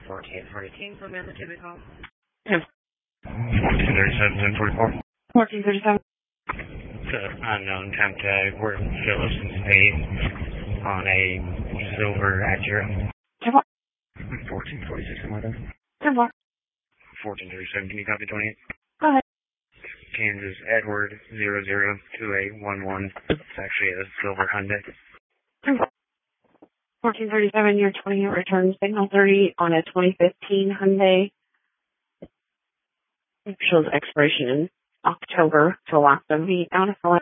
1437 from Massachusetts call. 1437, 1437. It's an unknown temp tag where Phyllis is paid on a silver Acura. 1446, am I there? 1437, can you copy 28? Go ahead. Kansas Edward 002811. It's actually a silver Hyundai. 1437, your 20 return signal 30 on a 2015 Hyundai. It shows expiration in October to last of the out of